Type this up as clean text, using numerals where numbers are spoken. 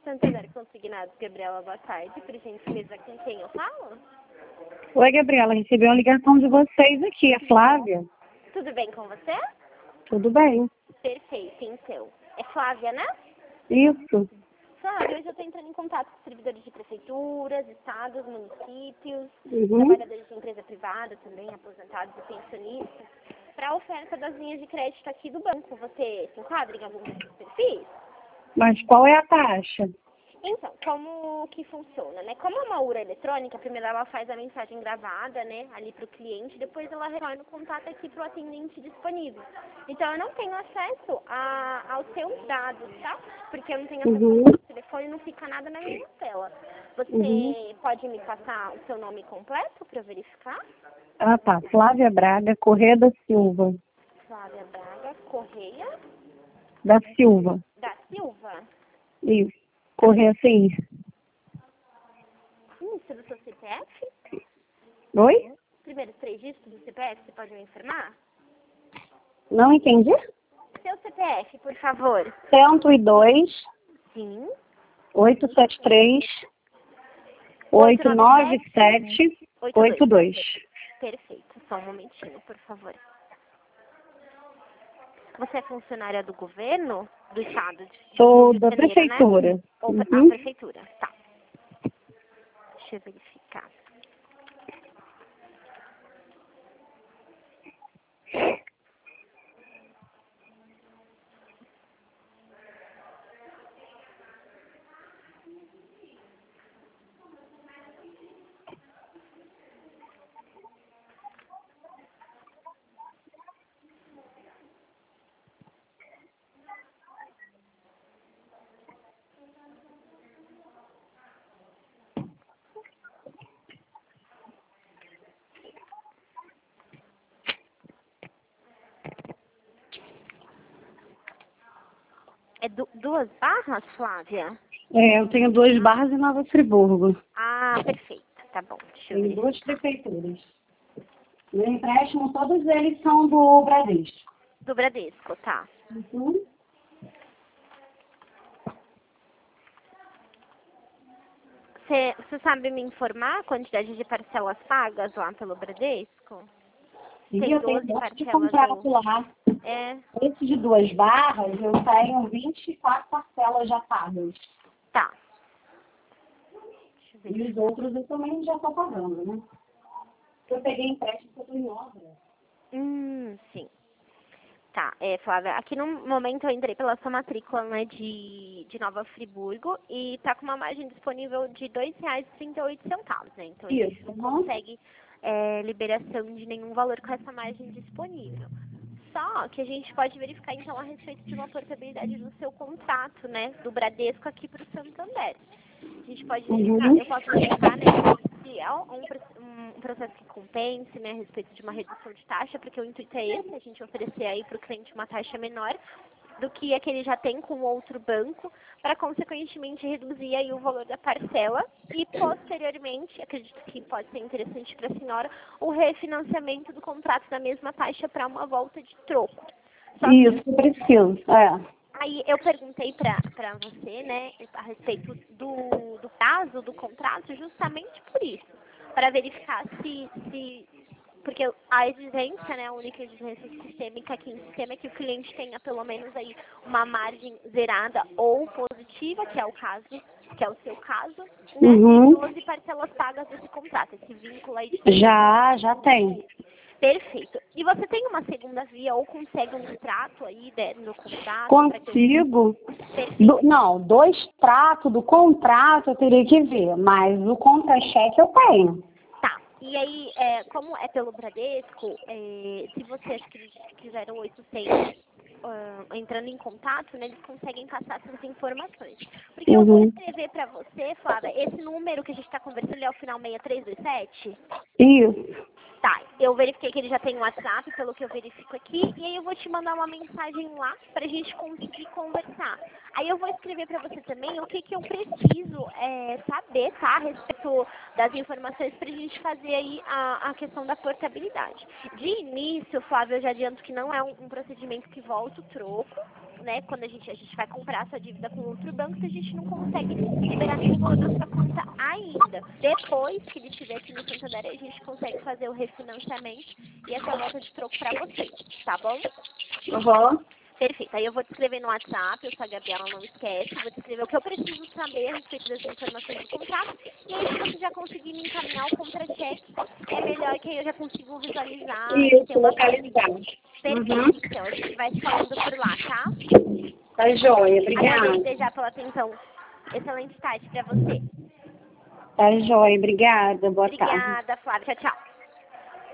Santander Consignados, Gabriela, boa tarde. Por gentileza, com quem eu falo? Oi, Gabriela, recebi uma ligação de vocês aqui, é Flávia. Tudo bem com você? Tudo bem? Perfeito, então. É Flávia, né? Isso. Flávia, hoje eu estou entrando em contato com servidores de prefeituras, estados, municípios, Uhum. trabalhadores de empresa privada também, aposentados e pensionistas, para a oferta das linhas de crédito aqui do banco. Você se enquadra em algum desses perfis? Mas qual é a taxa? Então, como que funciona, né? Como é uma URA eletrônica, primeiro ela faz a mensagem gravada, né, ali para o cliente, depois ela retorna o contato aqui para o atendente disponível. Então, eu não tenho acesso aos seus dados, tá? Porque eu não tenho acesso Uhum. ao seu telefone, não fica nada na minha tela. Você Uhum. pode me passar o seu nome completo para eu verificar? Ah, tá. Flávia Braga Correia da Silva. Flávia Braga Correia Da Silva. da Silva. Isso. Correia CI. Início do seu CPF? Oi? Primeiros 3 dígitos do CPF, você pode me informar? Não entendi? Seu CPF, por favor. 102 Sim. 873 897 82. Perfeito. Só um momentinho, por favor. Você é funcionária do governo? Do estado de Sou Rio de da Janeiro, né? prefeitura. Ou Uhum. prefeitura. Tá. Deixa eu verificar. É 2 barras, Flávia? É, eu tenho 2 barras em Nova Friburgo. Ah, perfeito. Tá bom. Deixa eu Tem 2 verificar. prefeituras. Meu empréstimo, todos eles são do Bradesco. Do Bradesco, tá. Uhum. Você sabe me informar a quantidade de parcelas pagas lá pelo Bradesco? E Tem eu tenho 12 um monte de parcelas contrato ou... lá. É, Esse de 2 barras, eu tenho 24 parcelas já pagas. tá. Deixa eu E os verificar. outros eu também já estou pagando, né? Eu peguei empréstimo que eu estou em obra. Sim. Tá, Flávia, aqui no momento eu entrei pela sua matrícula, né, de Nova Friburgo e tá com uma margem disponível de R$ 2,38, né? Então a gente Isso. não Uhum. consegue liberação de nenhum valor com essa margem disponível. Só que a gente pode verificar então a respeito de uma portabilidade do seu contrato, né, do Bradesco aqui para o Santander. A gente pode verificar, Uhum. eu posso verificar, né, se é um processo que compense, né, a respeito de uma redução de taxa, porque o intuito é esse, a gente oferecer aí para o cliente uma taxa menor do que a que ele já tem com outro banco, para consequentemente reduzir aí o valor da parcela e posteriormente, acredito que pode ser interessante para a senhora, o refinanciamento do contrato da mesma taxa para uma volta de troco. Só que Isso, eu preciso. É. aí eu perguntei pra você, né, a respeito do prazo do contrato, justamente por isso, para verificar porque a exigência, né, a única exigência sistêmica aqui em sistema é que o cliente tenha pelo menos aí uma margem zerada ou positiva, que é o caso, que é o seu caso, né, Uhum. e 12 parcelas pagas desse contrato, esse vínculo aí de Já tem. Perfeito. E você tem uma segunda via ou consegue um extrato aí no contrato? Pra que eu... Consigo. Perfeito. Não, do extrato do contrato eu teria que ver, mas o contra-cheque eu tenho. Tá. E aí, como é pelo Bradesco, se você acho que eles quiseram 800 entrando em contato, né, eles conseguem passar essas informações. Porque eu vou Uhum. escrever para você, Flávia, esse número que a gente está conversando é o final 6327? Isso. Tá, eu verifiquei que ele já tem um WhatsApp, pelo que eu verifico aqui, e aí eu vou te mandar uma mensagem lá pra gente conseguir conversar. Aí eu vou escrever pra você também o que eu preciso saber, tá, a respeito das informações pra gente fazer aí a questão da portabilidade. De início, Flávio, eu já adianto que não é um procedimento que volta o troco, né, quando a gente vai comprar a sua dívida com outro banco, a gente não consegue liberar nenhum valor da sua conta ainda. Depois que ele estiver aqui no Santander, a gente consegue fazer o refinanciamento e essa volta de troco para você, tá bom? Uhum. Perfeito. Aí eu vou te escrever no WhatsApp, eu sou a Gabriela, não esquece. Vou te escrever o que eu preciso saber a respeito das informações do contrato. E aí, se você já conseguir me encaminhar o contra-cheque, é melhor que aí eu já consigo visualizar e ter Isso, uma base. localizar. Perfeito. Uhum. Então, a gente vai se falando por lá, tá? Tá joia, Agradeço obrigada. desde já pela atenção. Excelente tarde para você. Tá joia, obrigada. Boa tarde. Obrigada, Flávia. Tchau, tchau.